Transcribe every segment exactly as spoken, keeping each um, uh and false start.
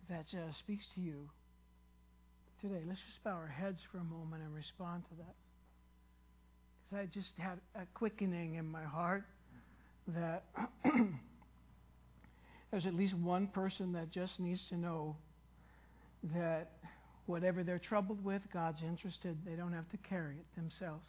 that uh, speaks to you today. Let's just bow our heads for a moment and respond to that. Because I just had a quickening in my heart that there's at least one person that just needs to know that whatever they're troubled with, God's interested. They don't have to carry it themselves.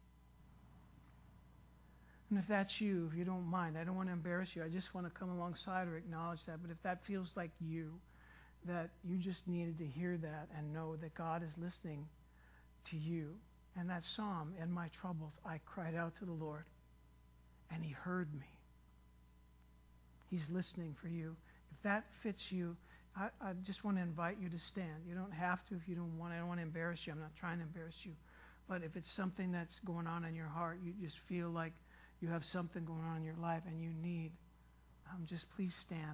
And if that's you, if you don't mind, I don't want to embarrass you. I just want to come alongside or acknowledge that. But if that feels like you, that you just needed to hear that and know that God is listening to you. And that psalm, in my troubles, I cried out to the Lord, and He heard me. He's listening for you. If that fits you, I, I just want to invite you to stand. You don't have to if you don't want. I don't want to embarrass you. I'm not trying to embarrass you. But if it's something that's going on in your heart, you just feel like you have something going on in your life and you need, um, just please stand.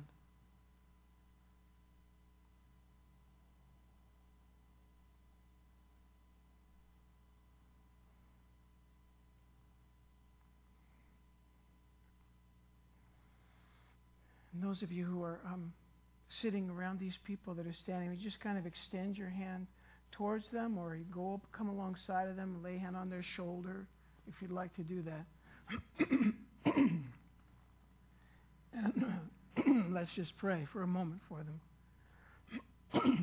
And those of you who are um, sitting around these people that are standing, you just kind of extend your hand towards them, or you go up, come alongside of them and lay a hand on their shoulder if you'd like to do that. And let's just pray for a moment for them.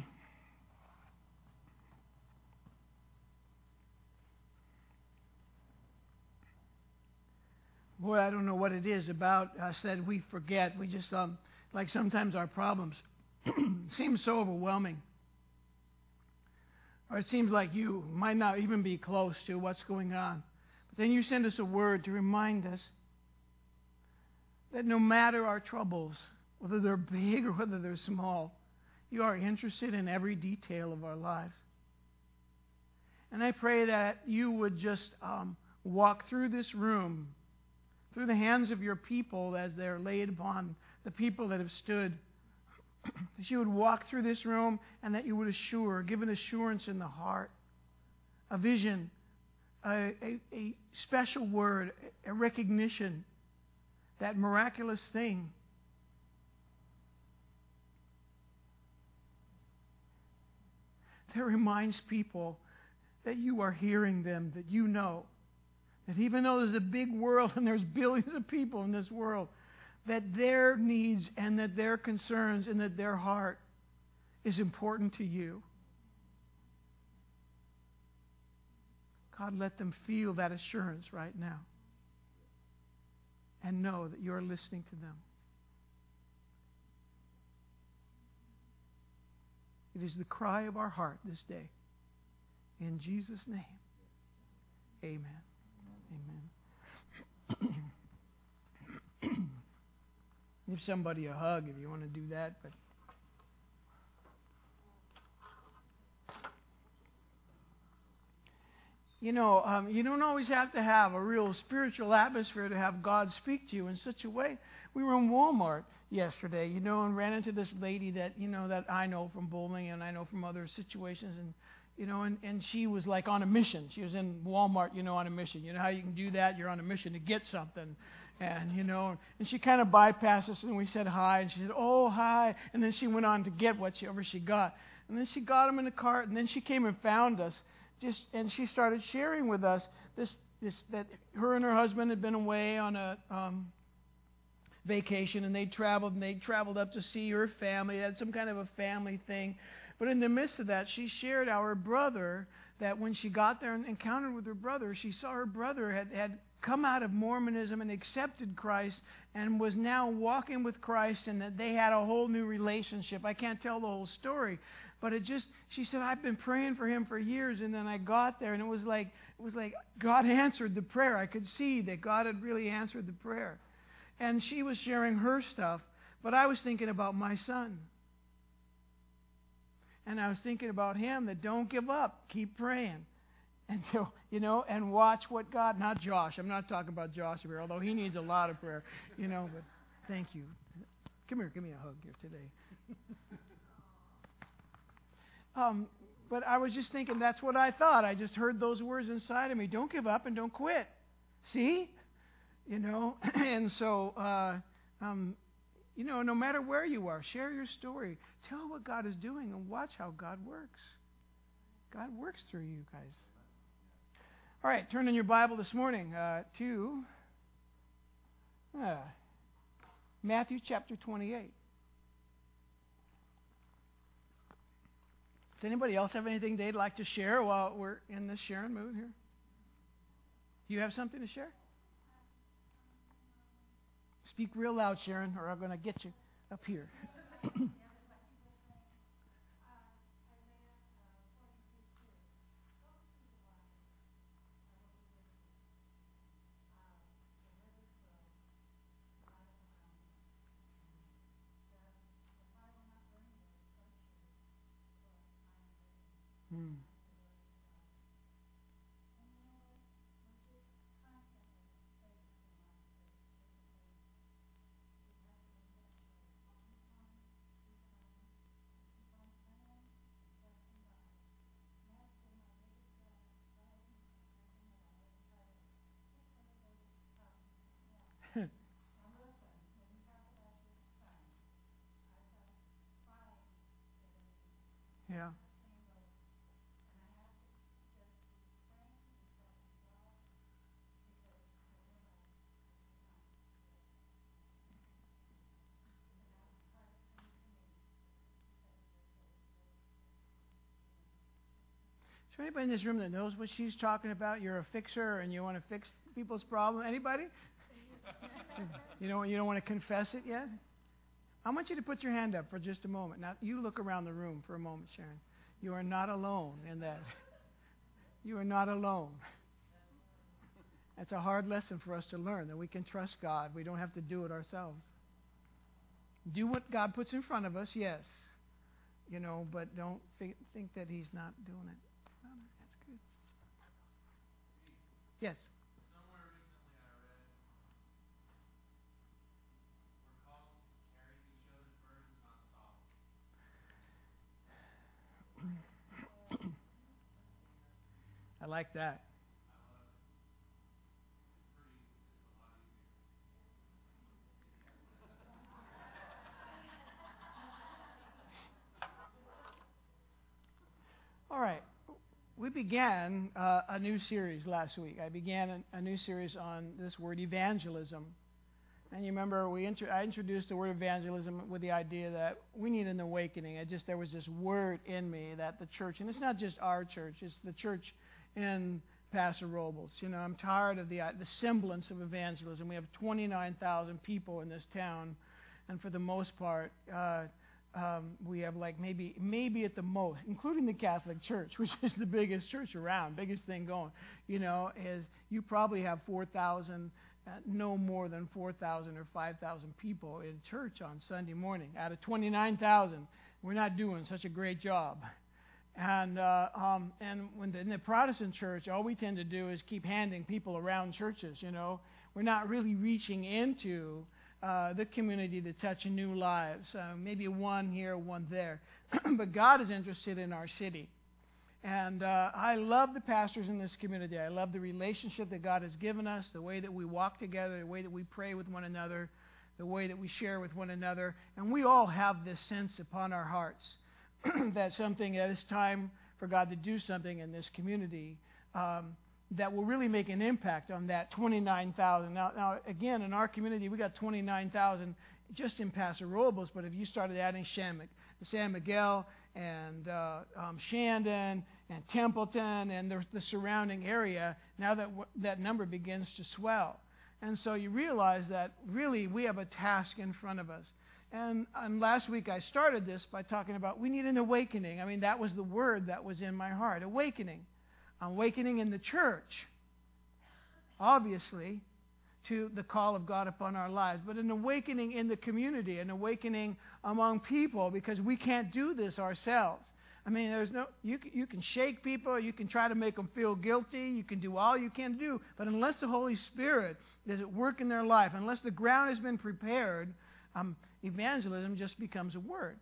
Boy, I don't know what it is about us that we forget. We just, um, like sometimes our problems seem so overwhelming. Or it seems like you might not even be close to what's going on. But then you send us a word to remind us that no matter our troubles, whether they're big or whether they're small, you are interested in every detail of our lives. And I pray that you would just um, walk through this room, through the hands of your people as they're laid upon the people that have stood, that you would walk through this room and that you would assure, give an assurance in the heart, a vision, a, a, a special word, a recognition, that miraculous thing that reminds people that you are hearing them, that you know that even though there's a big world and there's billions of people in this world, that their needs and that their concerns and that their heart is important to you. God, let them feel that assurance right now and know that you're listening to them. It is the cry of our heart this day. In Jesus' name, amen. Amen. Give somebody a hug if you want to do that. But you know, um, you don't always have to have a real spiritual atmosphere to have God speak to you in such a way. We were in Walmart yesterday, you know, and ran into this lady that, you know, that I know from bowling and I know from other situations, and you know, and, and she was like on a mission. She was in Walmart, you know, on a mission. You know how you can do that? You're on a mission to get something. And, you know, and she kind of bypassed us, and we said hi, and she said, oh, hi. And then she went on to get whatever she got. And then she got them in the cart, and then she came and found us. Just and she started sharing with us this, this that her and her husband had been away on a um, vacation, and they traveled, and they traveled up to see her family. They had some kind of a family thing. But in the midst of that, she shared our brother, that when she got there and encountered with her brother, she saw her brother had, had come out of Mormonism and accepted Christ and was now walking with Christ, and that they had a whole new relationship. I can't tell the whole story, but it just, she said, I've been praying for him for years, and then I got there, and it was like, it was like God answered the prayer. I could see that God had really answered the prayer. And she was sharing her stuff, but I was thinking about my son. And I was thinking about him, that don't give up. Keep praying. And so, you know, and watch what God, not Josh. I'm not talking about Josh here, although he needs a lot of prayer. You know, but thank you. Come here, give me a hug here today. um, but I was just thinking, that's what I thought. I just heard those words inside of me. Don't give up and don't quit. See? You know, and so, uh, um, You know, no matter where you are, share your story. Tell what God is doing and watch how God works. God works through you guys. All right, turn in your Bible this morning uh, to uh, Matthew chapter twenty-eight. Does anybody else have anything they'd like to share while we're in this sharing mood here? Do you have something to share? Speak real loud, Sharon, or I'm going to get you up here. Hmm. Yeah. Is there anybody in this room that knows what she's talking about? You're a fixer and you want to fix people's problem. Anybody? You don't, you don't want to confess it yet? I want you to put your hand up for just a moment. Now, you look around the room for a moment, Sharon. You are not alone in that. You are not alone. That's a hard lesson for us to learn, that we can trust God. We don't have to do it ourselves. Do what God puts in front of us, yes. You know, but don't think, think that He's not doing it. That's good. Yes? Somewhere recently I read, we're called to carry each other's burdens, not solve them. I like that. I love it. It's pretty, it's a lot easier. All right. We began uh, a new series last week. I began a, a new series on this word evangelism. And you remember we intro- I introduced the word evangelism with the idea that we need an awakening. I just there was this word in me that the church, and it's not just our church, it's the church in Paso Robles. You know, I'm tired of the uh, the semblance of evangelism. We have twenty-nine thousand people in this town, and for the most part, uh, um, we have like maybe maybe at the most, including the Catholic Church, which is the biggest church around, biggest thing going. You know, is you probably have four thousand. Uh, no more than four thousand or five thousand people in church on Sunday morning. Out of twenty-nine thousand, we're not doing such a great job. And uh, um, and when the, in the Protestant church, all we tend to do is keep handing people around churches, you know. We're not really reaching into uh, the community to touch new lives. Uh, maybe one here, one there. But God is interested in our city. And uh, I love the pastors in this community. I love the relationship that God has given us, the way that we walk together, the way that we pray with one another, the way that we share with one another. And we all have this sense upon our hearts that something, that it's time for God to do something in this community um, that will really make an impact on that twenty-nine thousand. Now, now, again, in our community, we got twenty-nine thousand just in Paso Robles, but if you started adding San, San Miguel and uh, um, Shandon and Templeton and the, the surrounding area, now that w- that number begins to swell. And so you realize that really we have a task in front of us. And, and last week I started this by talking about we need an awakening. I mean, that was the word that was in my heart, awakening. Awakening in the church, obviously, to the call of God upon our lives, but an awakening in the community, an awakening among people, because we can't do this ourselves. I mean, there's no you. You can shake people, you can try to make them feel guilty, you can do all you can do, but unless the Holy Spirit is at work in their life, unless the ground has been prepared, um, evangelism just becomes a word.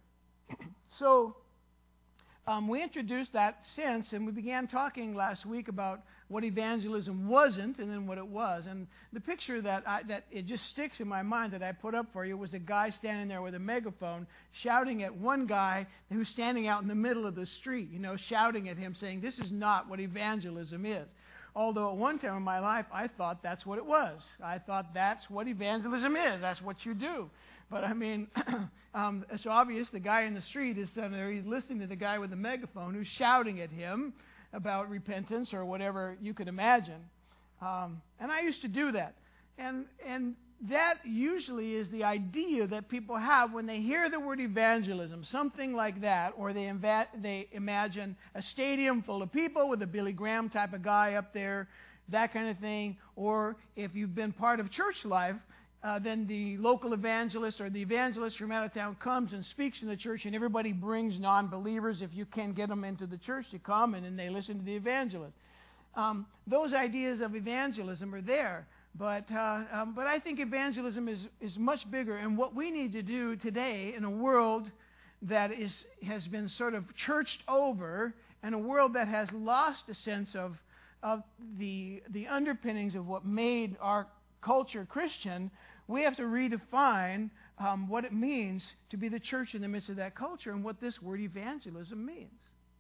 So um, we introduced that sense, and we began talking last week about what evangelism wasn't, and then what it was. And the picture that I, that it just sticks in my mind that I put up for you was a guy standing there with a megaphone shouting at one guy who's standing out in the middle of the street, you know, shouting at him, saying, "This is not what evangelism is." Although at one time in my life, I thought that's what it was. I thought that's what evangelism is. That's what you do. But I mean, um, it's obvious the guy in the street is sitting there. He's listening to the guy with the megaphone who's shouting at him about repentance or whatever you could imagine. Um, and I used to do that. And and that usually is the idea that people have when they hear the word evangelism, something like that, or they, inva- they imagine a stadium full of people with a Billy Graham type of guy up there, that kind of thing. Or if you've been part of church life, uh, then the local evangelist or the evangelist from out of town comes and speaks in the church, and everybody brings non-believers. If you can get them into the church to come, and then they listen to the evangelist. Um, those ideas of evangelism are there. But uh, um, but I think evangelism is, is much bigger. And what we need to do today in a world that is has been sort of churched over, and a world that has lost a sense of of the the underpinnings of what made our culture Christian, we have to redefine um, what it means to be the church in the midst of that culture and what this word evangelism means.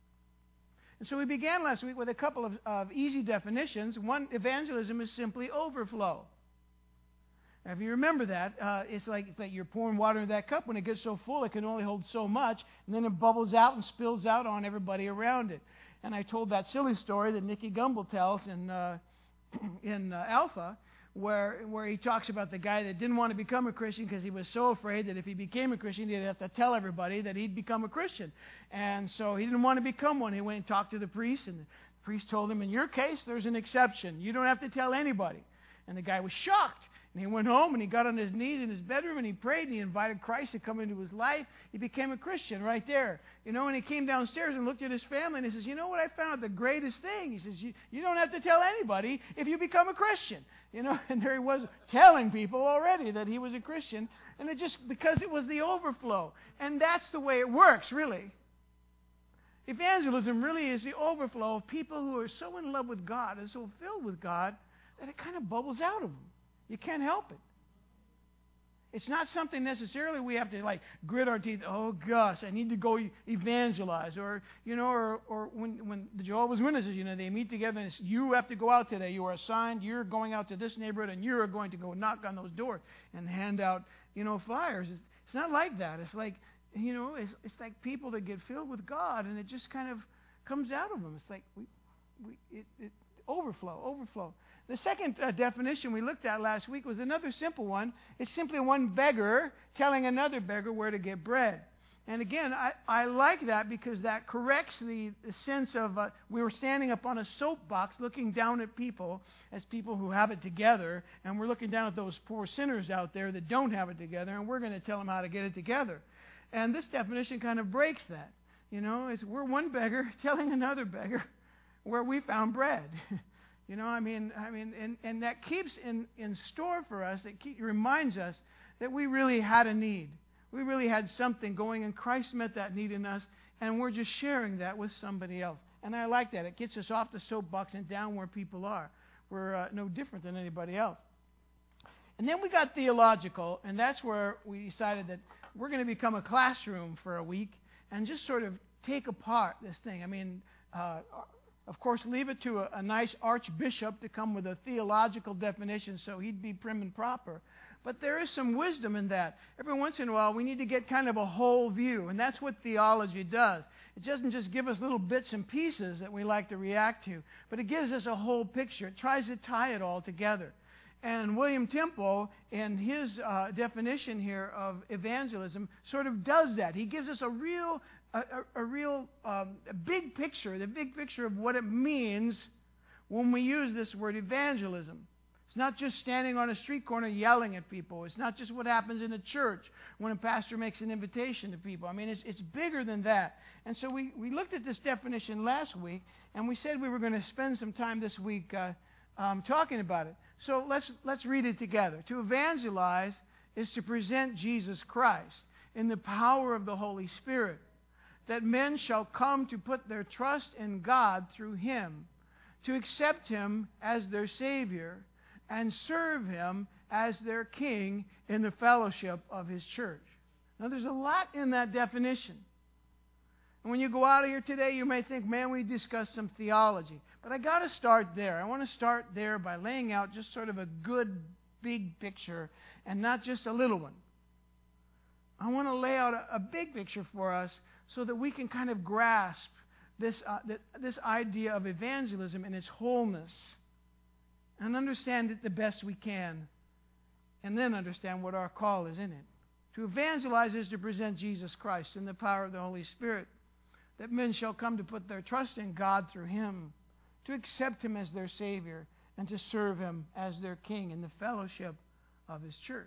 And so we began last week with a couple of, of easy definitions. One, evangelism is simply overflow. Now, if you remember that, uh, it's like it's like you're pouring water in that cup. When it gets so full, it can only hold so much, and then it bubbles out and spills out on everybody around it. And I told that silly story that Nicky Gumbel tells in uh, in uh, Alpha, where where he talks about the guy that didn't want to become a Christian because he was so afraid that if he became a Christian, he'd have to tell everybody that he'd become a Christian. And so he didn't want to become one. He went and talked to the priest, and the priest told him, "In your case, there's an exception. You don't have to tell anybody." And the guy was shocked. And he went home and he got on his knees in his bedroom and he prayed and he invited Christ to come into his life. He became a Christian right there. You know, and he came downstairs and looked at his family and he says, "You know what I found the greatest thing?" He says, you, you don't have to tell anybody if you become a Christian. You know, and there he was telling people already that he was a Christian. And it just, because it was the overflow. And that's the way it works, really. Evangelism really is the overflow of people who are so in love with God and so filled with God that it kind of bubbles out of them. You can't help it. It's not something necessarily we have to like grit our teeth. "Oh gosh, I need to go evangelize," or you know, or or when when the Jehovah's Witnesses, you know, they meet together and it's, "You have to go out today. You are assigned. You're going out to this neighborhood, and you are going to go knock on those doors and hand out, you know, flyers." It's, it's not like that. It's like, you know, it's it's like people that get filled with God, and it just kind of comes out of them. It's like we we it, it overflow, overflow. The second uh, definition we looked at last week was another simple one. It's simply one beggar telling another beggar where to get bread. And again, I, I like that because that corrects the, the sense of uh, we were standing up on a soapbox looking down at people as people who have it together, and we're looking down at those poor sinners out there that don't have it together, and we're going to tell them how to get it together. And this definition kind of breaks that. You know, it's we're one beggar telling another beggar where we found bread. You know, I mean, I mean, and, and that keeps in, in store for us, it keep, reminds us that we really had a need. We really had something going, and Christ met that need in us, and we're just sharing that with somebody else. And I like that. It gets us off the soapbox and down where people are. We're uh, no different than anybody else. And then we got theological, and that's where we decided that we're going to become a classroom for a week and just sort of take apart this thing. I mean, uh, of course, leave it to a, a nice archbishop to come with a theological definition so he'd be prim and proper. But there is some wisdom in that. Every once in a while, we need to get kind of a whole view, and that's what theology does. It doesn't just give us little bits and pieces that we like to react to, but it gives us a whole picture. It tries to tie it all together. And William Temple, in his uh, definition here of evangelism, sort of does that. He gives us a real A, a, a real um, a big picture, the big picture of what it means when we use this word evangelism. It's not just standing on a street corner yelling at people. It's not just what happens in a church when a pastor makes an invitation to people. I mean, it's, it's bigger than that. And so we, we looked at this definition last week, and we said we were going to spend some time this week uh, um, talking about it. So let's let's read it together. To evangelize is to present Jesus Christ in the power of the Holy Spirit, that men shall come to put their trust in God through Him, to accept Him as their Savior and serve Him as their King in the fellowship of His church. Now, there's a lot in that definition. And when you go out of here today, you may think, man, we discussed some theology. But I got to start there. I want to start there by laying out just sort of a good, big picture and not just a little one. I want to lay out a, a big picture for us so that we can kind of grasp this, uh, th- this idea of evangelism in its wholeness and understand it the best we can, and then understand what our call is in it. To evangelize is to present Jesus Christ in the power of the Holy Spirit, that men shall come to put their trust in God through Him, to accept Him as their Savior, and to serve Him as their King in the fellowship of His church.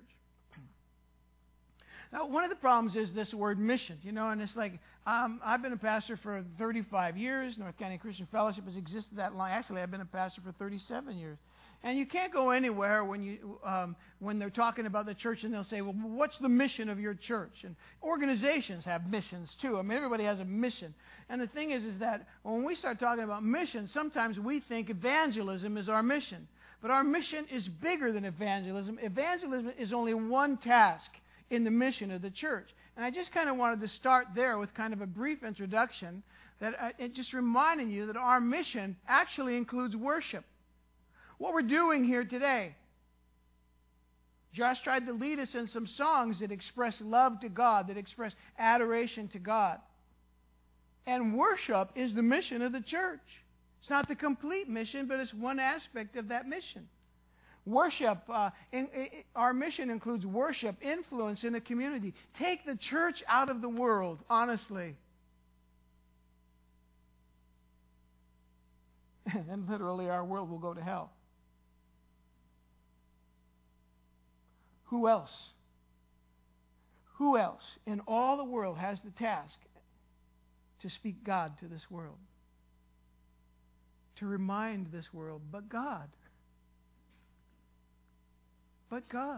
Now, one of the problems is this word mission, you know, and it's like, um, I've been a pastor for thirty-five years. North County Christian Fellowship has existed that long. Actually, I've been a pastor for thirty-seven years. And you can't go anywhere when you um, when they're talking about the church and they'll say, well, what's the mission of your church? And organizations have missions too. I mean, everybody has a mission. And the thing is, is that when we start talking about missions, sometimes we think evangelism is our mission. But our mission is bigger than evangelism. Evangelism is only one task in the mission of the church. And I just kind of wanted to start there with kind of a brief introduction, that uh, it just reminding you that our mission actually includes worship. What we're doing here today. Josh tried to lead us in some songs that express love to God, that express adoration to God. And worship is the mission of the church. It's not the complete mission, but it's one aspect of that mission. Worship, uh, in, in, our mission includes worship, influence in the community. Take the church out of the world, honestly. And literally our world will go to hell. Who else? Who else in all the world has the task to speak God to this world? To remind this world, but God. But God.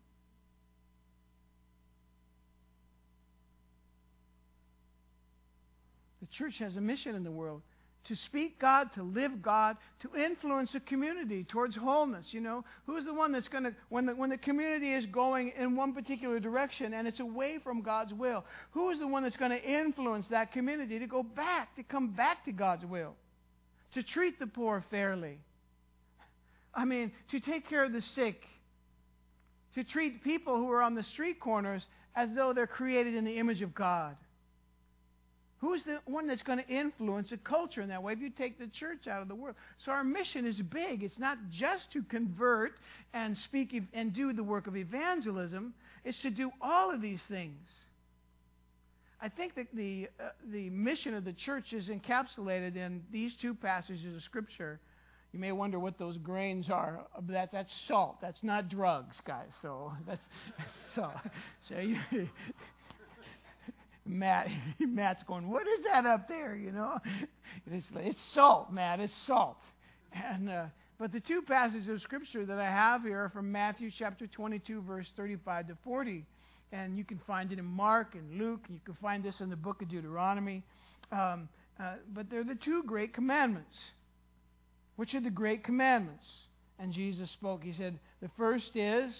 The church has a mission in the world. To speak God, to live God, to influence the community towards wholeness. You know, who's the one that's going to, when the, when the community is going in one particular direction and it's away from God's will, who is the one that's going to influence that community to go back, to come back to God's will? To treat the poor fairly. I mean, to take care of the sick. To treat people who are on the street corners as though they're created in the image of God. Who's the one that's going to influence a culture in that way if you take the church out of the world? So our mission is big. It's not just to convert and speak and do the work of evangelism. It's to do all of these things. I think that the uh, the mission of the church is encapsulated in these two passages of Scripture. You may wonder what those grains are. That that's salt. That's not drugs, guys. So that's so. So you. Matt, Matt's going, what is that up there, you know? It's, it's salt, Matt, it's salt. And uh, but the two passages of Scripture that I have here are from Matthew chapter twenty-two, verse thirty-five to forty. And you can find it in Mark and Luke, and you can find this in the book of Deuteronomy. Um, uh, but they're the two great commandments. Which are the great commandments? And Jesus spoke. He said, the first is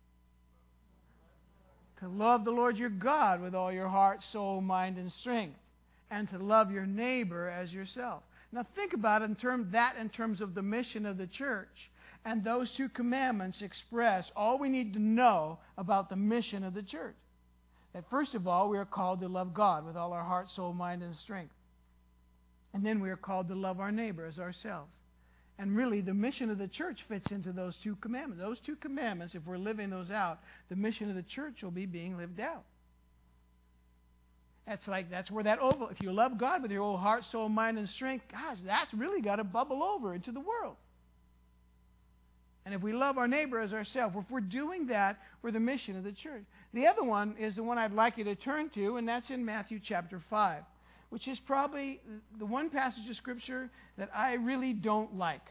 to love the Lord your God with all your heart, soul, mind, and strength, and to love your neighbor as yourself. Now think about it in term, that in terms of the mission of the church. And those two commandments express all we need to know about the mission of the church. That first of all, we are called to love God with all our heart, soul, mind, and strength. And then we are called to love our neighbor as ourselves. And really, the mission of the church fits into those two commandments. Those two commandments, if we're living those out, the mission of the church will be being lived out. That's like, that's where that over, if you love God with your whole heart, soul, mind, and strength, gosh, that's really got to bubble over into the world. And if we love our neighbor as ourselves, if we're doing that, we're the mission of the church. The other one is the one I'd like you to turn to, and that's in Matthew chapter five. Which is probably the one passage of Scripture that I really don't like.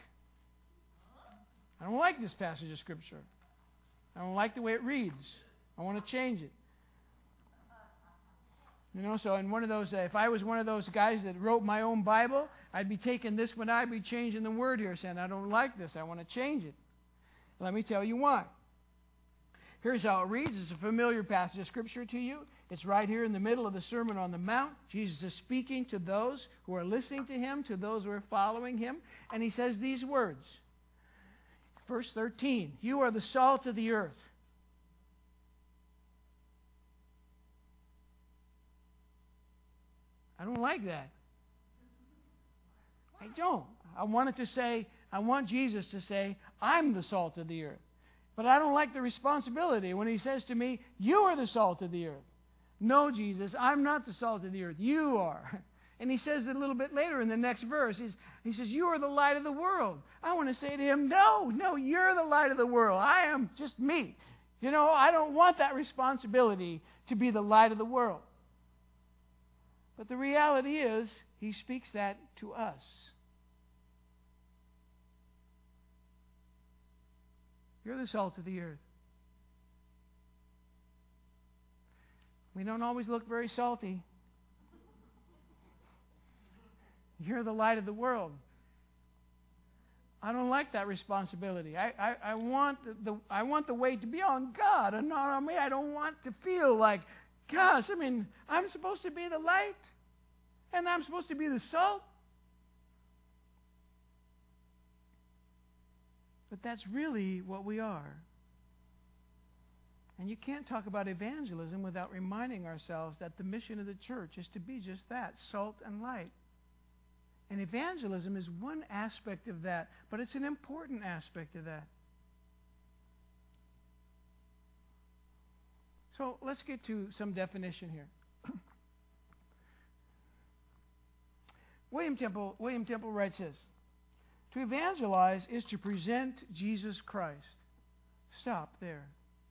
I don't like this passage of Scripture. I don't like the way it reads. I want to change it. You know, so in one of those, uh, if I was one of those guys that wrote my own Bible, I'd be taking this one, I'd be changing the word here, saying, I don't like this, I want to change it. Let me tell you why. Here's how it reads. It's a familiar passage of Scripture to you. It's right here in the middle of the Sermon on the Mount. Jesus is speaking to those who are listening to Him, to those who are following Him, and He says these words. Verse thirteen, you are the salt of the earth. I don't like that. I don't. I want it to say, I want Jesus to say, I'm the salt of the earth. But I don't like the responsibility when He says to me, you are the salt of the earth. No, Jesus, I'm not the salt of the earth. You are. And He says it a little bit later in the next verse. He's, he says, you are the light of the world. I want to say to Him, no, no, you're the light of the world. I am just me. You know, I don't want that responsibility to be the light of the world. But the reality is, He speaks that to us. You're the salt of the earth. We don't always look very salty. You're the light of the world. I don't like that responsibility. I, I, I want the, the I want the weight to be on God and not on me. I don't want to feel like, gosh, I mean, I'm supposed to be the light, and I'm supposed to be the salt. But that's really what we are. And you can't talk about evangelism without reminding ourselves that the mission of the church is to be just that, salt and light. And evangelism is one aspect of that, but it's an important aspect of that. So let's get to some definition here. William Temple, William Temple writes this. To evangelize is to present Jesus Christ. Stop there.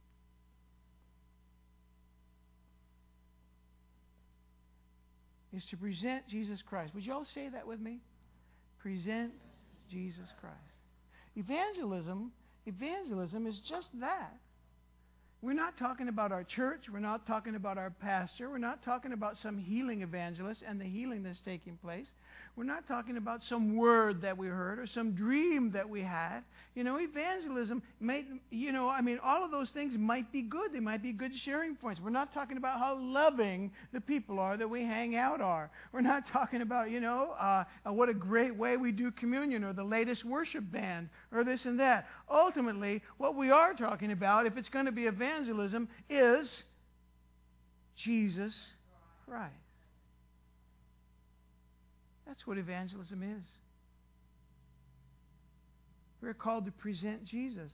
Is to present Jesus Christ. Would you all say that with me? Present Jesus Christ. Evangelism, evangelism is just that. We're not talking about our church. We're not talking about our pastor. We're not talking about some healing evangelist and the healing that's taking place. We're not talking about some word that we heard or some dream that we had. You know, evangelism, may, you know, I mean, all of those things might be good. They might be good sharing points. We're not talking about how loving the people are that we hang out are. We're not talking about, you know, uh, what a great way we do communion or the latest worship band or this and that. Ultimately, what we are talking about, if it's going to be evangelism, is Jesus Christ. That's what evangelism is. We're called to present Jesus.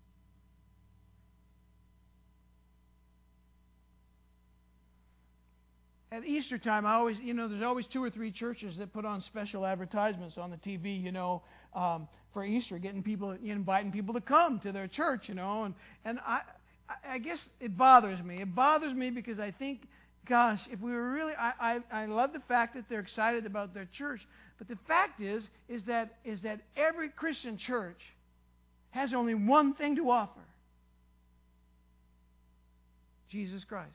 At Easter time, I always, you know, there's always two or three churches that put on special advertisements on the T V, you know, um, for Easter, getting people, inviting people to come to their church, you know, and and I, I guess it bothers me. It bothers me because I think, gosh, if we were really, I, I, I love the fact that they're excited about their church, but the fact is, is that is that every Christian church has only one thing to offer: Jesus Christ.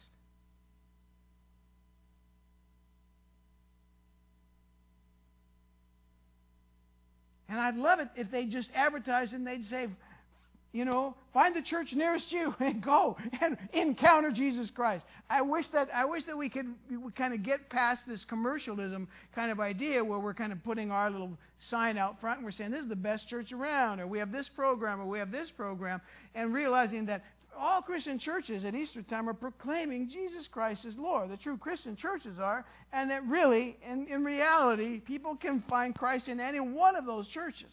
And I'd love it if they just advertised and they'd say, you know, find the church nearest you and go and encounter Jesus Christ. I wish that I wish that we could we kind of get past this commercialism kind of idea where we're kind of putting our little sign out front and we're saying this is the best church around, or we have this program, or we have this program, and realizing that all Christian churches at Easter time are proclaiming Jesus Christ as Lord. The true Christian churches are, and that really, in, in reality, people can find Christ in any one of those churches.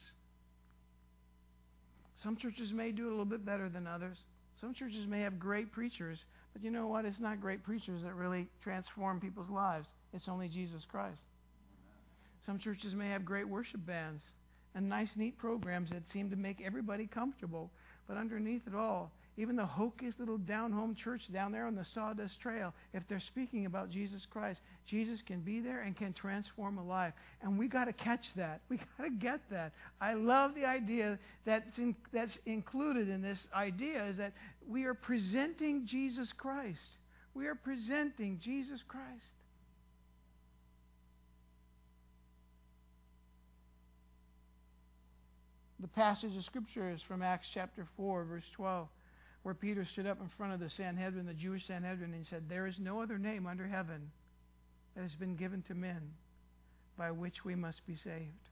Some churches may do it a little bit better than others. Some churches may have great preachers, but you know what? It's not great preachers that really transform people's lives. It's only Jesus Christ. Some churches may have great worship bands and nice, neat programs that seem to make everybody comfortable, but underneath it all, even the hocus little down-home church down there on the Sawdust Trail, if they're speaking about Jesus Christ, Jesus can be there and can transform a life. And we got to catch that. We got to get that. I love the idea that's, in, that's included in this idea is that we are presenting Jesus Christ. We are presenting Jesus Christ. The passage of Scripture is from Acts chapter four, verse twelve, where Peter stood up in front of the Sanhedrin, the Jewish Sanhedrin, and he said, "There is no other name under heaven that has been given to men by which we must be saved."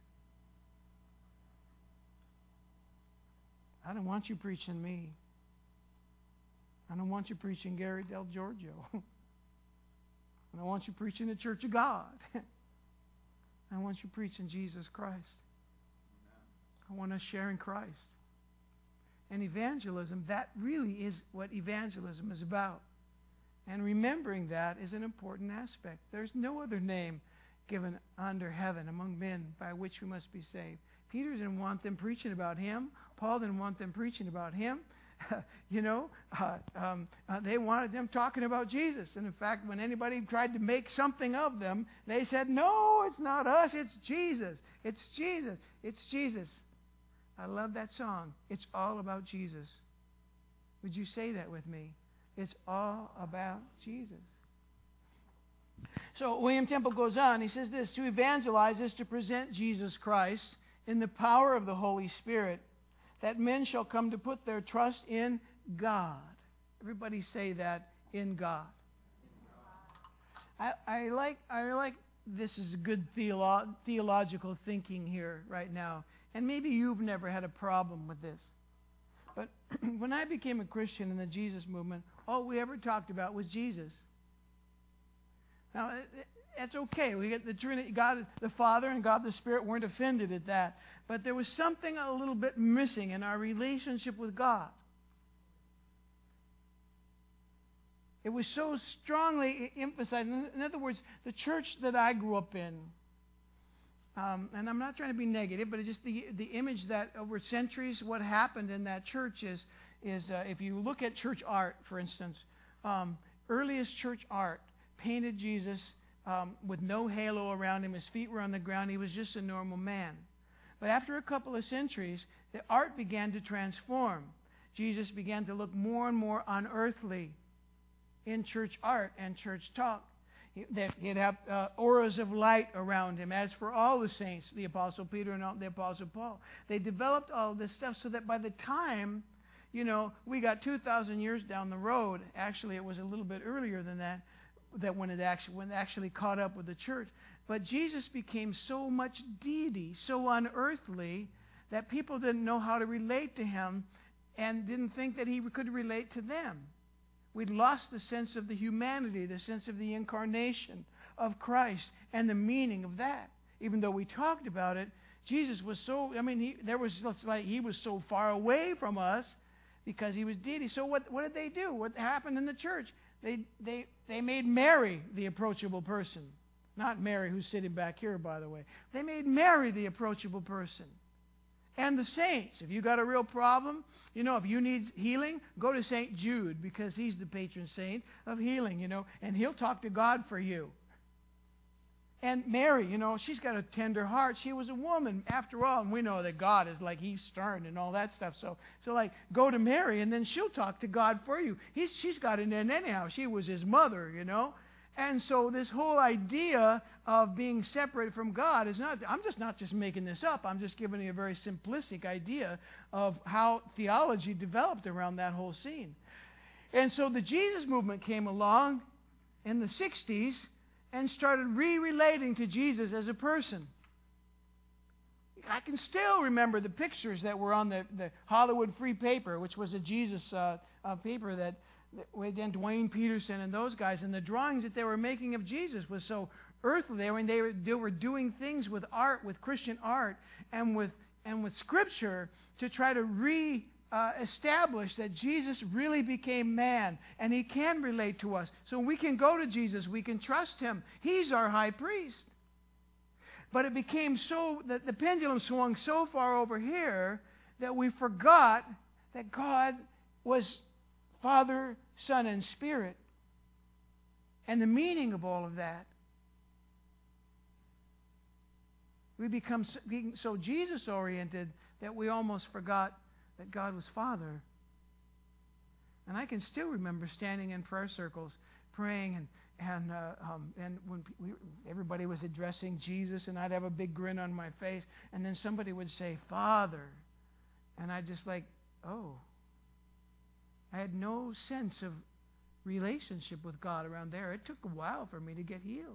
I don't want you preaching me. I don't want you preaching Gary Del Giorgio. I don't want you preaching the Church of God. I want you preaching Jesus Christ. I want us sharing Christ. And evangelism, that really is what evangelism is about. And remembering that is an important aspect. There's no other name given under heaven among men by which we must be saved. Peter didn't want them preaching about him. Paul didn't want them preaching about him. you know, uh, um, uh, they wanted them talking about Jesus. And in fact, when anybody tried to make something of them, they said, "No, it's not us, it's Jesus. It's Jesus. It's Jesus." I love that song. It's all about Jesus. Would you say that with me? It's all about Jesus. So William Temple goes on. He says this: to evangelize is to present Jesus Christ in the power of the Holy Spirit, that men shall come to put their trust in God. Everybody say that, in God. I, I like I like this is a good theolo- theological thinking here right now. And maybe you've never had a problem with this. But when I became a Christian in the Jesus movement, all we ever talked about was Jesus. Now, that's okay. We get the Trinity, God the Father and God the Spirit weren't offended at that. But there was something a little bit missing in our relationship with God. It was so strongly emphasized. In other words, the church that I grew up in, um, and I'm not trying to be negative, but it's just the the image that over centuries, what happened in that church is, is uh, if you look at church art, for instance, um, earliest church art painted Jesus um, with no halo around him. His feet were on the ground. He was just a normal man. But after a couple of centuries, the art began to transform. Jesus began to look more and more unearthly in church art and church talk. He'd have uh, auras of light around him, as for all the saints, the Apostle Peter and all, the Apostle Paul. They developed all this stuff so that by the time, you know, we got two thousand years down the road, actually it was a little bit earlier than that, that when it actually, when it actually caught up with the church. But Jesus became so much deity, so unearthly, that people didn't know how to relate to him and didn't think that he could relate to them. We'd lost the sense of the humanity, the sense of the incarnation of Christ and the meaning of that. Even though we talked about it, Jesus was so, I mean, he, there was like he was so far away from us because he was deity. So what, what did they do? What happened in the church? They, they, they made Mary the approachable person. Not Mary, who's sitting back here, by the way. They made Mary the approachable person. And the saints. If you got a real problem, you know, if you need healing, go to Saint Jude, because he's the patron saint of healing, you know, and he'll talk to God for you. And Mary, you know, she's got a tender heart. She was a woman, after all, and we know that God is like, he's stern and all that stuff. So, so like, go to Mary, and then she'll talk to God for you. He's, she's got it in anyhow. She was his mother, you know. And so this whole idea of being separated from God is not, I'm just not just making this up. I'm just giving you a very simplistic idea of how theology developed around that whole scene. And so the Jesus movement came along in the sixties and started re-relating to Jesus as a person. I can still remember the pictures that were on the, the Hollywood Free Paper, which was a Jesus uh, uh, paper that then Dwayne Peterson and those guys, and the drawings that they were making of Jesus was so earthly. I mean, they were, they were doing things with art, with Christian art, and with and with Scripture to try to re-establish uh, that Jesus really became man, and he can relate to us. So we can go to Jesus, we can trust him. He's our high priest. But it became so that the pendulum swung so far over here that we forgot that God was Father, Son, and Spirit, and the meaning of all of that. We become so, so Jesus-oriented that we almost forgot that God was Father. And I can still remember standing in prayer circles, praying, and and uh, um, and when we, everybody was addressing Jesus, and I'd have a big grin on my face, and then somebody would say, "Father," And I just like, oh. I had no sense of relationship with God around there. It took a while for me to get healed.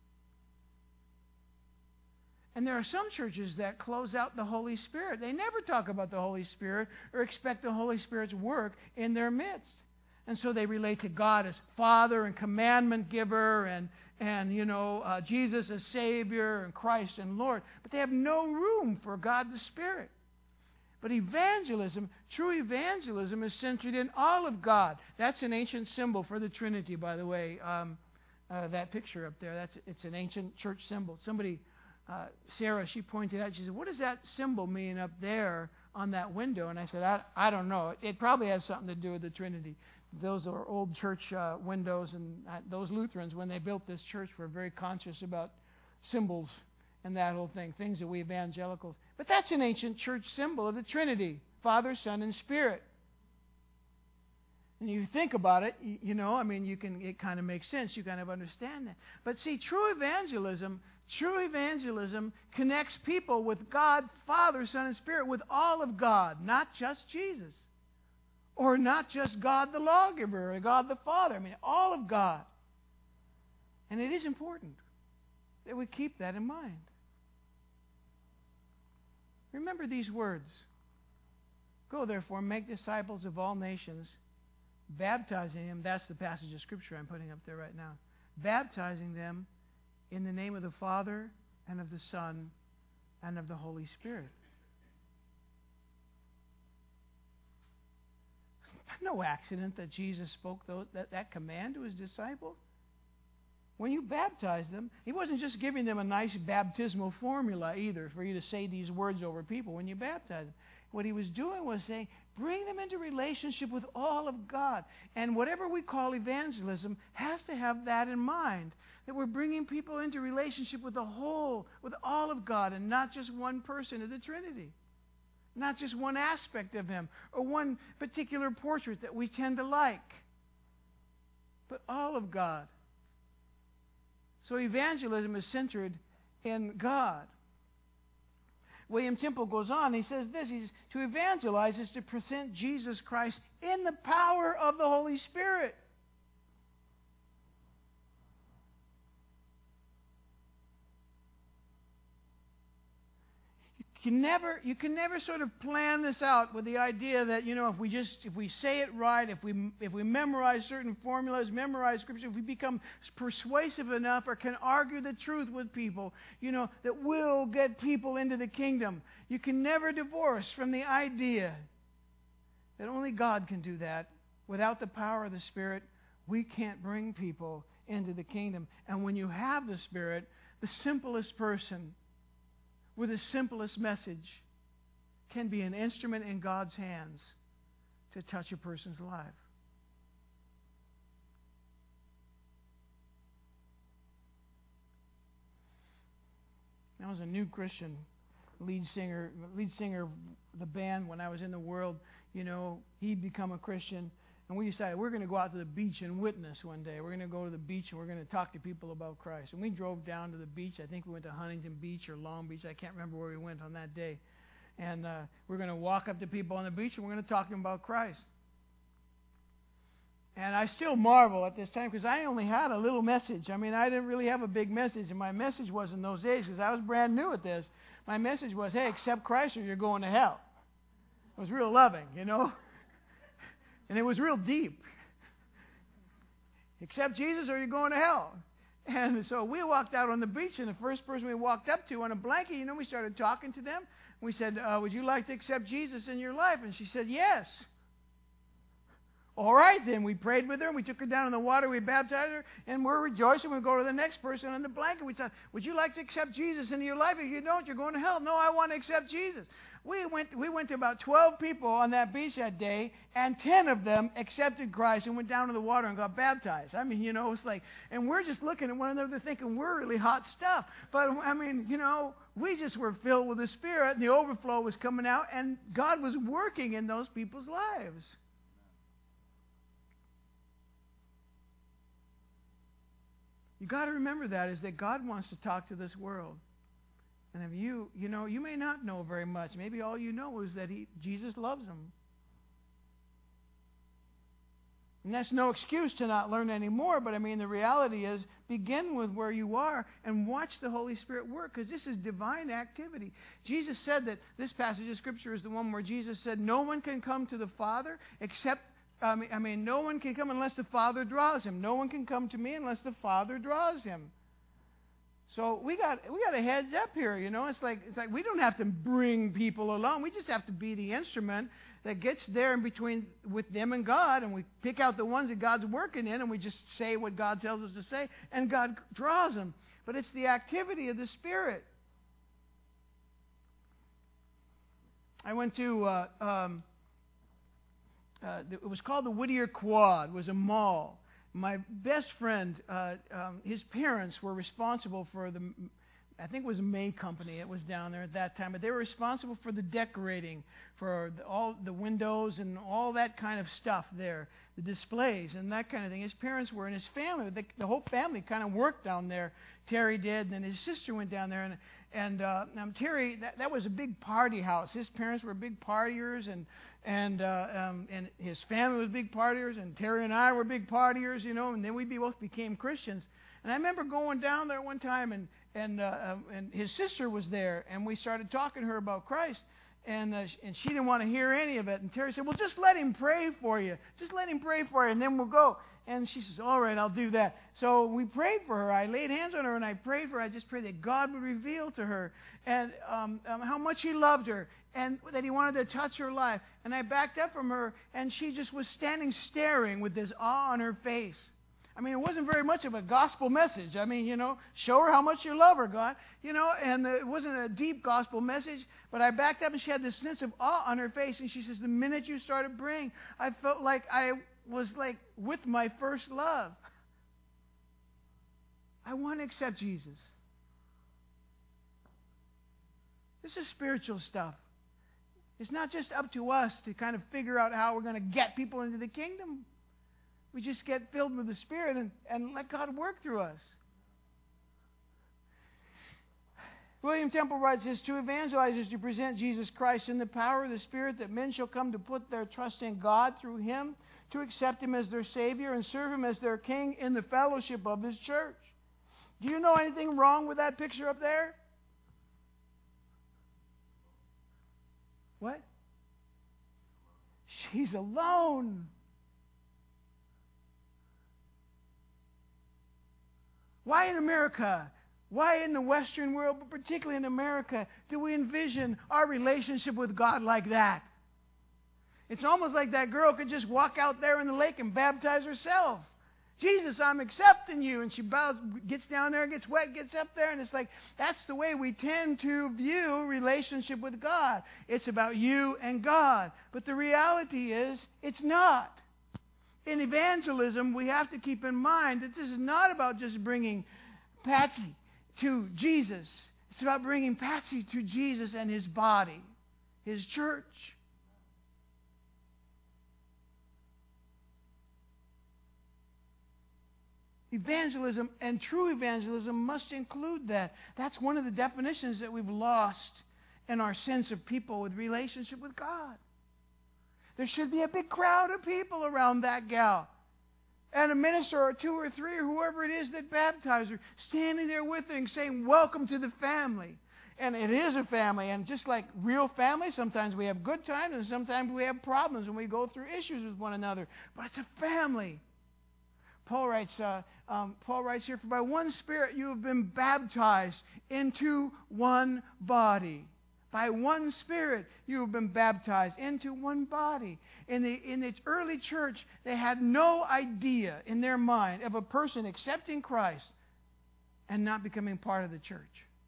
And there are some churches that close out the Holy Spirit. They never talk about the Holy Spirit or expect the Holy Spirit's work in their midst. And so they relate to God as Father and commandment giver and, and you know, uh, Jesus as Savior and Christ and Lord. But they have no room for God the Spirit. But evangelism, true evangelism, is centered in all of God. That's an ancient symbol for the Trinity, by the way. Um, uh, that picture up there, that's it's an ancient church symbol. Somebody, uh, Sarah, she pointed out, she said, what does that symbol mean up there on that window? And I said, I, I don't know. It, it probably has something to do with the Trinity. Those are old church uh, windows, and uh, those Lutherans, when they built this church, were very conscious about symbols and that whole thing, things that we evangelicals. But that's an ancient church symbol of the Trinity, Father, Son, and Spirit. And you think about it, you, you know, I mean, you can. It kind of makes sense. You kind of understand that. But see, true evangelism, true evangelism connects people with God, Father, Son, and Spirit, with all of God, not just Jesus. Or not just God the lawgiver or God the Father. I mean, all of God. And it is important that we keep that in mind. Remember these words. Go therefore, make disciples of all nations, baptizing them. That's the passage of Scripture I'm putting up there right now. Baptizing them in the name of the Father and of the Son and of the Holy Spirit. No accident that Jesus spoke those, that, that command to his disciples. When you baptized them, he wasn't just giving them a nice baptismal formula either for you to say these words over people when you baptize them. What he was doing was saying, bring them into relationship with all of God. And whatever we call evangelism has to have that in mind, that we're bringing people into relationship with the whole, with all of God, and not just one person of the Trinity. Not just one aspect of him or one particular portrait that we tend to like, but all of God. So evangelism is centered in God. William Temple goes on, he says this, he's, to evangelize is to present Jesus Christ in the power of the Holy Spirit. You can never, you can never sort of plan this out with the idea that, you know, if we just, if we say it right, if we, if we memorize certain formulas, memorize Scripture, if we become persuasive enough or can argue the truth with people, you know, that will get people into the kingdom. You can never divorce from the idea that only God can do that. Without the power of the Spirit, we can't bring people into the kingdom. And when you have the Spirit, the simplest person with the simplest message can be an instrument in God's hands to touch a person's life. I was a new Christian lead singer, lead singer of the band when I was in the world. You know, he'd become a Christian. And we decided we're going to go out to the beach and witness one day. We're going to go to the beach and we're going to talk to people about Christ. And we drove down to the beach. I think we went to Huntington Beach or Long Beach. I can't remember where we went on that day. And uh, we're going to walk up to people on the beach and we're going to talk to them about Christ. And I still marvel at this time because I only had a little message. I mean, I didn't really have a big message. And my message was in those days, because I was brand new at this, my message was, hey, accept Christ or you're going to hell. It was real loving, you know. And it was real deep. Accept Jesus or you're going to hell. And so we walked out on the beach, and the first person we walked up to on a blanket, you know, we started talking to them. We said, uh, would you like to accept Jesus in your life? And she said, yes. All right, then. We prayed with her, and we took her down in the water, we baptized her, and we're rejoicing. We go to the next person on the blanket. We said, would you like to accept Jesus into your life? If you don't, you're going to hell. No, I want to accept Jesus. We went, we went to about twelve people on that beach that day, and ten of them accepted Christ and went down to the water and got baptized. I mean, you know, it's like, and we're just looking at one another thinking we're really hot stuff. But, I mean, you know, we just were filled with the Spirit, and the overflow was coming out, and God was working in those people's lives. You got to remember that, is that God wants to talk to this world. And if you, you know, you may not know very much. Maybe all you know is that he, Jesus loves them. And that's no excuse to not learn any more, but I mean, the reality is, begin with where you are and watch the Holy Spirit work, because this is divine activity. Jesus said that this passage of Scripture is the one where Jesus said, no one can come to the Father except, I mean, I mean, no one can come unless the Father draws him. No one can come to me unless the Father draws him. So we got we got a heads up here, you know. It's like it's like we don't have to bring people along. We just have to be the instrument that gets there in between with them and God, and we pick out the ones that God's working in, and we just say what God tells us to say, and God draws them. But it's the activity of the Spirit. I went to uh, um, uh, it was called the Whittier Quad. It was a mall. My best friend, uh, um, his parents were responsible for the, I think it was a May Company. It was down there at that time, but they were responsible for the decorating, for the, all the windows and all that kind of stuff there, the displays and that kind of thing. His parents were, and his family, the, the whole family kind of worked down there. Terry did, and then his sister went down there, and and uh, um, Terry, that, that was a big party house. His parents were big partiers, and and uh, um, and his family was big partiers, and Terry and I were big partiers, you know. And then we both became Christians. And I remember going down there one time, and and uh, um, and his sister was there, and we started talking to her about Christ, and uh, and she didn't want to hear any of it. And Terry said, "Well, just let him pray for you. Just let him pray for you, and then we'll go." And she says, "All right, I'll do that." So we prayed for her. I laid hands on her, and I prayed for her. I just prayed that God would reveal to her and um, um, how much He loved her, and that He wanted to touch her life. And I backed up from her, and she just was standing staring with this awe on her face. I mean, it wasn't very much of a gospel message. I mean, you know, show her how much you love her, God. You know, and it wasn't a deep gospel message. But I backed up, and she had this sense of awe on her face. And she says, the minute you started praying, I felt like I was like with my first love. I want to accept Jesus. This is spiritual stuff. It's not just up to us to kind of figure out how we're going to get people into the kingdom. We just get filled with the Spirit and, and let God work through us. William Temple writes this, to evangelize is to present Jesus Christ in the power of the Spirit, that men shall come to put their trust in God through Him, to accept Him as their Savior and serve Him as their King in the fellowship of His church. Do you know anything wrong with that picture up there? What? She's alone. Why in America? Why in the Western world, but particularly in America, do we envision our relationship with God like that? It's almost like that girl could just walk out there in the lake and baptize herself. Jesus, I'm accepting you. And she bows, gets down there, gets wet, gets up there. And it's like, that's the way we tend to view relationship with God. It's about you and God. But the reality is, it's not. In evangelism, we have to keep in mind that this is not about just bringing Patsy to Jesus. It's about bringing Patsy to Jesus and His body, His church. Evangelism and true evangelism must include that. That's one of the definitions that we've lost in our sense of people with relationship with God. There should be a big crowd of people around that gal. And a minister or two or three or whoever it is that baptized her, standing there with her and saying, welcome to the family. And it is a family. And just like real family, sometimes we have good times and sometimes we have problems and we go through issues with one another. But it's a family. Paul writes, uh, um, Paul writes here, for by one Spirit you have been baptized into one body. By one Spirit you have been baptized into one body. In the in the early church, they had no idea in their mind of a person accepting Christ and not becoming part of the church.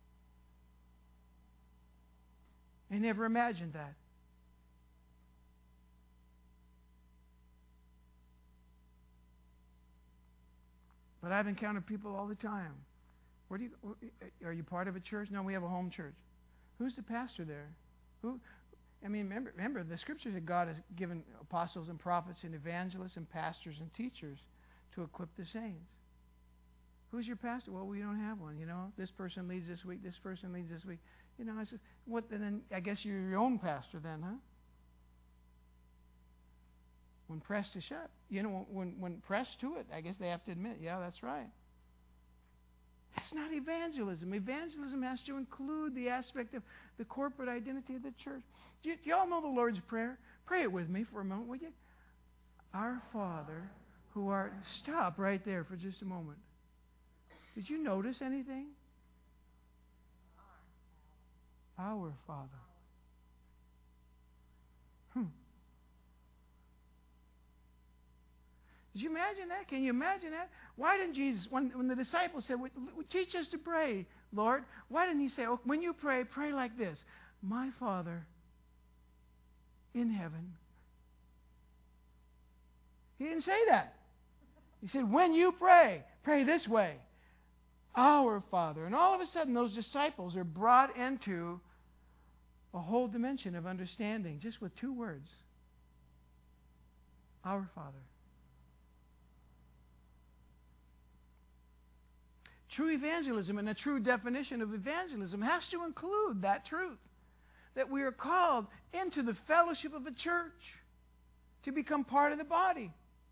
They never imagined that. But I've encountered people all the time. Where do you, are you part of a church? No, we have a home church. Who's the pastor there? Who? I mean, remember, remember the Scriptures that God has given apostles and prophets and evangelists and pastors and teachers to equip the saints. Who's your pastor? Well, we don't have one, you know. This person leads this week. This person leads this week. You know, I said, what? And then I guess you're your own pastor then, huh? When pressed to shut. You know, when, when pressed to it, I guess they have to admit, yeah, that's right. That's not evangelism. Evangelism has to include the aspect of the corporate identity of the church. Do, you, do y'all know the Lord's Prayer? Pray it with me for a moment, will you? Our Father, who art... Stop right there for just a moment. Did you notice anything? Our Father. Hmm. Did you imagine that? Can you imagine that? Why didn't Jesus, when, when the disciples said, teach us to pray, Lord, why didn't he say, oh, when you pray, pray like this, my Father in heaven. He didn't say that. He said, when you pray, pray this way, our Father. And all of a sudden, those disciples are brought into a whole dimension of understanding just with two words. Our Father. True evangelism and a true definition of evangelism has to include that truth, that we are called into the fellowship of a church to become part of the body.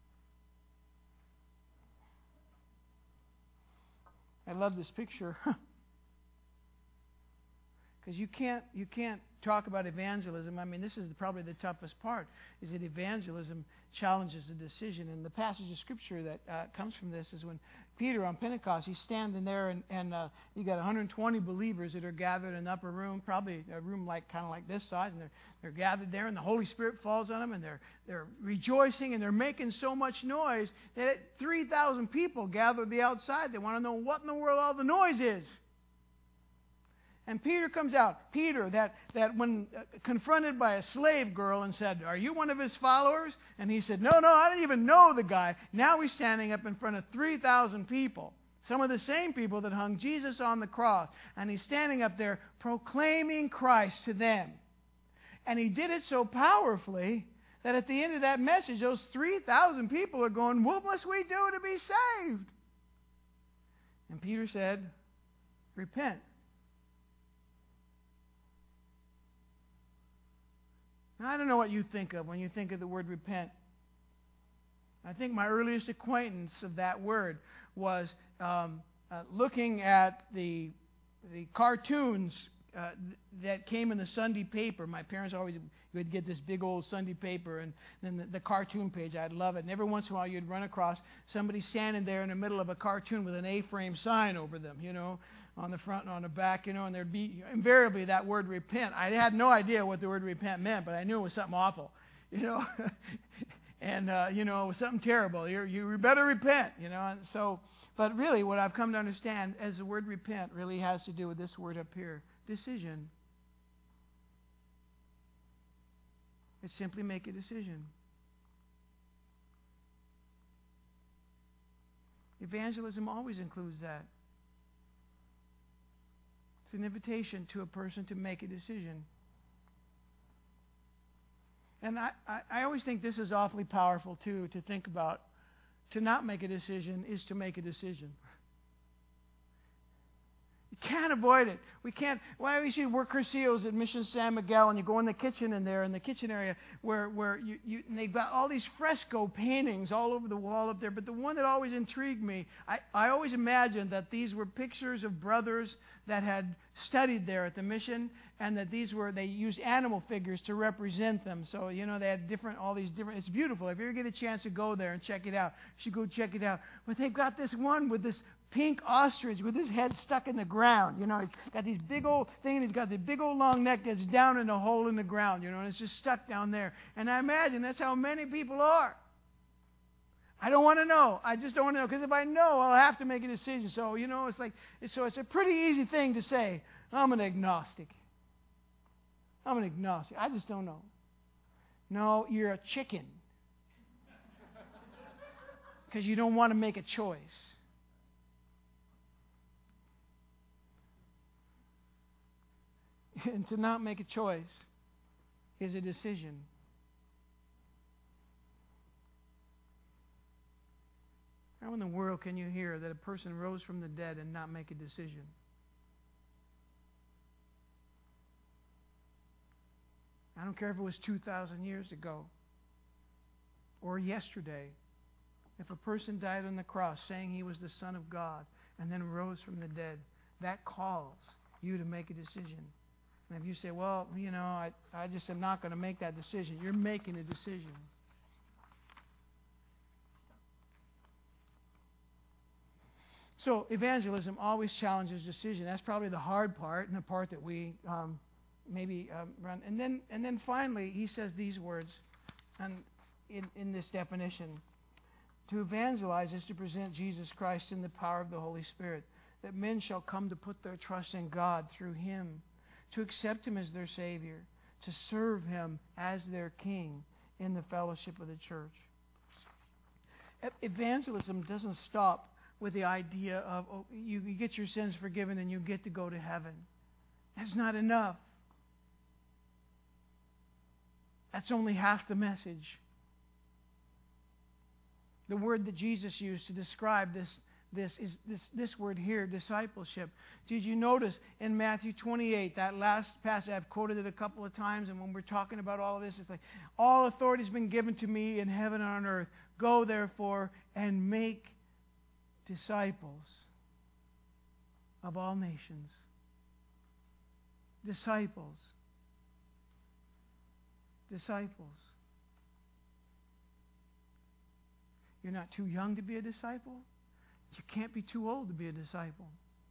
I love this picture because you can't you can't talk about evangelism. I mean, this is probably the toughest part, is that evangelism challenges the decision. And the passage of Scripture that uh, comes from this is when Peter on Pentecost, he's standing there, and, and uh, you got one hundred twenty believers that are gathered in an upper room, probably a room like kind of like this size, and they're they're gathered there, and the Holy Spirit falls on them, and they're they're rejoicing, and they're making so much noise that three thousand people gathered the outside. They want to know what in the world all the noise is. And Peter comes out. Peter, that, that when uh, confronted by a slave girl and said, are you one of his followers? And he said, no, no, I didn't even know the guy. Now he's standing up in front of three thousand people. Some of the same people that hung Jesus on the cross. And he's standing up there proclaiming Christ to them. And he did it so powerfully that at the end of that message, those three thousand people are going, what must we do to be saved? And Peter said, repent. Now, I don't know what you think of when you think of the word repent. I think my earliest acquaintance of that word was um, uh, looking at the the cartoons uh, th- that came in the Sunday paper. My parents always would get this big old Sunday paper, and then the, the cartoon page. I'd love it. And every once in a while, you'd run across somebody standing there in the middle of a cartoon with an A-frame sign over them, you know, on the front and on the back, you know, and there'd be invariably that word repent. I had no idea what the word repent meant, but I knew it was something awful, you know, and, uh, you know, it was something terrible. You're, you better repent, you know, and so, but really what I've come to understand as the word repent really has to do with this word up here, decision. It's simply make a decision. Evangelism always includes that. It's an invitation to a person to make a decision. And I, I, I always think this is awfully powerful, too, to think about. To not make a decision is to make a decision. You can't avoid it. We can't. Why well, we see work Cursillos at Mission San Miguel, and you go in the kitchen in there, in the kitchen area, where where you, you and they've got all these fresco paintings all over the wall up there. But the one that always intrigued me, I, I always imagined that these were pictures of brothers that had studied there at the mission, and that these were, they used animal figures to represent them. So, you know, they had different, all these different, it's beautiful. If you ever get a chance to go there and check it out, you should go check it out. But they've got this one with this pink ostrich with his head stuck in the ground. You know, he's got these big old thing, and he's got the big old long neck that's down in a hole in the ground, you know, and it's just stuck down there. And I imagine that's how many people are. I don't want to know. I just don't want to know, because if I know, I'll have to make a decision. So, you know, it's like, so it's a pretty easy thing to say, I'm an agnostic. I'm an agnostic. I just don't know. No, you're a chicken. Because you don't want to make a choice. And to not make a choice is a decision. How in the world can you hear that a person rose from the dead and not make a decision? I don't care if it was two thousand years ago or yesterday. If a person died on the cross saying he was the Son of God and then rose from the dead, that calls you to make a decision. And if you say, well, you know, I, I just am not going to make that decision, you're making a decision. So evangelism always challenges decision. That's probably the hard part and the part that we um, maybe um, run. And then, and then finally, he says these words and in, in this definition. To evangelize is to present Jesus Christ in the power of the Holy Spirit, that men shall come to put their trust in God through Him, to accept Him as their Savior, to serve Him as their King in the fellowship of the church. Evangelism doesn't stop with the idea of, oh, you, you get your sins forgiven and you get to go to heaven. That's not enough. That's only half the message. The word that Jesus used to describe this, this is this, this word here, discipleship. Did you notice in Matthew twenty-eight, that last passage, I've quoted it a couple of times, and when we're talking about all of this, it's like, all authority has been given to me in heaven and on earth. Go therefore and make disciples of all nations. Disciples. Disciples. You're not too young to be a disciple. You can't be too old to be a disciple.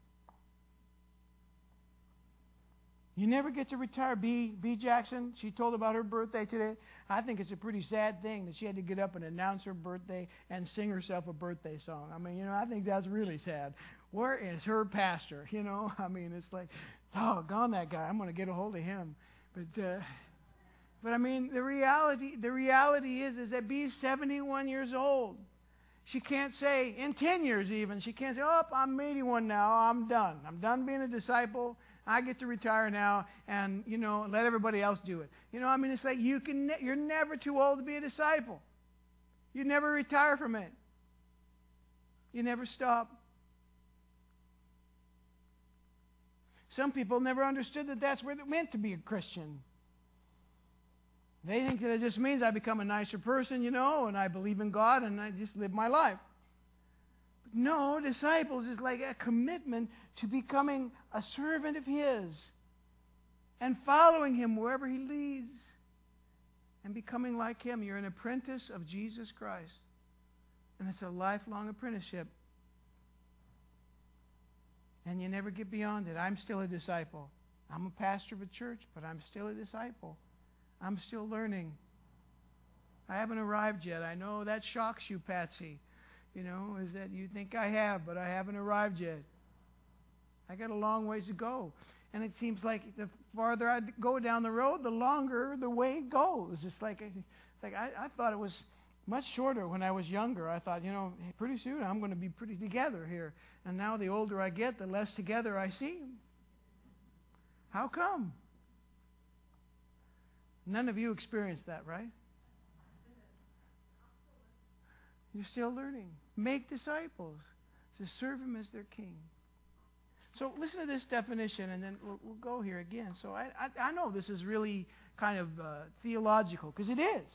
You never get to retire. B. B. Jackson, she told about her birthday today. I think it's a pretty sad thing that she had to get up and announce her birthday and sing herself a birthday song. I mean, you know, I think that's really sad. Where is her pastor? You know, I mean, it's like, oh, gone that guy. I'm going to get a hold of him. But, uh, but I mean, the reality, the reality is, is that B's seventy-one years old. She can't say, in ten years even, she can't say, oh, I'm eighty-one now. I'm done. I'm done being a disciple. I get to retire now and, you know, let everybody else do it. You know, I mean, it's like you can, ne- you're never too old to be a disciple. You never retire from it. You never stop. Some people never understood that that's what it meant to be a Christian. They think that it just means I become a nicer person, you know, and I believe in God and I just live my life. But no, disciples is like a commitment to becoming a servant of His and following Him wherever He leads and becoming like Him. You're an apprentice of Jesus Christ. And it's a lifelong apprenticeship. And you never get beyond it. I'm still a disciple. I'm a pastor of a church, but I'm still a disciple. I'm still learning. I haven't arrived yet. I know that shocks you, Patsy. You know, is that you think I have, but I haven't arrived yet. I got a long ways to go. And it seems like the farther I go down the road, the longer the way goes. It's like, it's like I, I thought it was much shorter when I was younger. I thought, you know, hey, pretty soon I'm going to be pretty together here. And now the older I get, the less together I seem. How come? None of you experienced that, right? You're still learning. Make disciples to serve Him as their King. So listen to this definition, and then we'll, we'll go here again. So I, I, I know this is really kind of uh, theological, because it is.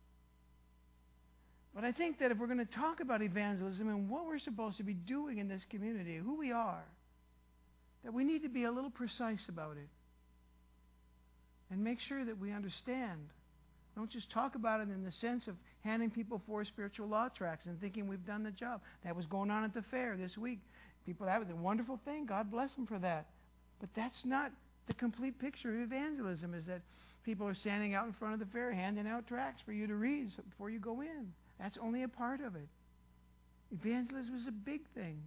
But I think that if we're going to talk about evangelism and what we're supposed to be doing in this community, who we are, that we need to be a little precise about it. And make sure that we understand. Don't just talk about it in the sense of handing people four spiritual law tracts and thinking we've done the job. That was going on at the fair this week. People, that was a wonderful thing. God bless them for that. But that's not the complete picture of evangelism, is that people are standing out in front of the fair handing out tracts for you to read before you go in. That's only a part of it. Evangelism is a big thing.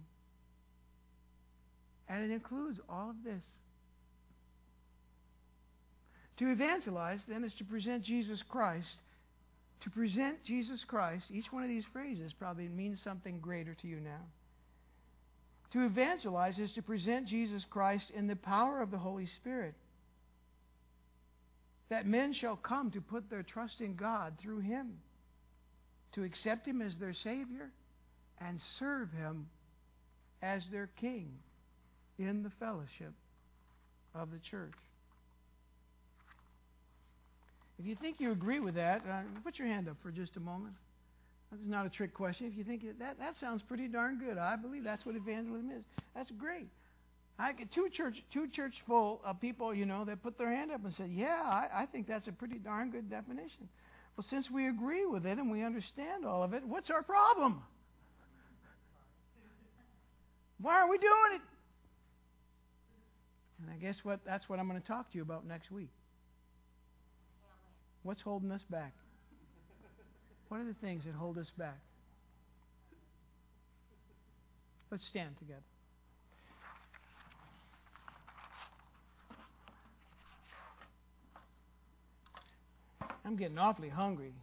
And it includes all of this. To evangelize, then, is to present Jesus Christ. To present Jesus Christ, each one of these phrases probably means something greater to you now. To evangelize is to present Jesus Christ in the power of the Holy Spirit. That men shall come to put their trust in God through Him. To accept Him as their Savior. and serve Him as their King in the fellowship of the church. If you think you agree with that, uh, put your hand up for just a moment. This is not a trick question. If you think that that sounds pretty darn good, I believe that's what evangelism is. That's great. I get two church two church full of people, you know, that put their hand up and said, "Yeah, I, I think that's a pretty darn good definition." Well, since we agree with it and we understand all of it, what's our problem? Why are we doing it? And I guess what that's what I'm going to talk to you about next week. What's holding us back? What are the things that hold us back? Let's stand together. I'm getting awfully hungry.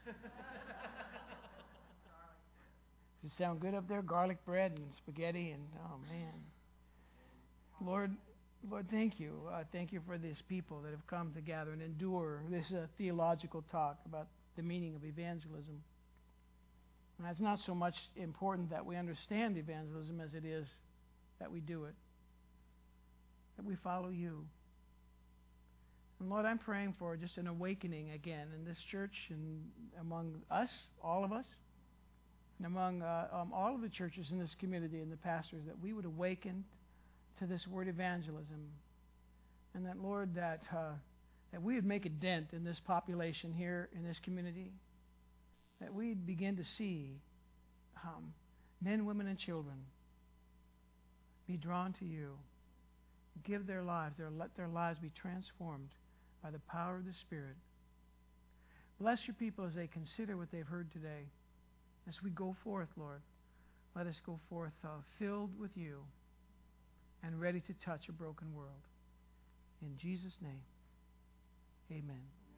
Does it sound good up there? Garlic bread and spaghetti and, oh man. Lord, Lord, thank you. Uh, thank you for these people that have come to gather and endure this uh, theological talk about the meaning of evangelism. And it's not so much important that we understand evangelism as it is that we do it, that we follow you. And Lord, I'm praying for just an awakening again in this church and among us, all of us, and among uh, um, all of the churches in this community and the pastors, that we would awaken to this word evangelism. And that, Lord, that, uh, that we would make a dent in this population here in this community, that we'd begin to see um, men, women, and children be drawn to you, give their lives, their, let their lives be transformed by the power of the Spirit. Bless your people as they consider what they've heard today. As we go forth, Lord, let us go forth uh, filled with you and ready to touch a broken world. In Jesus' name, amen.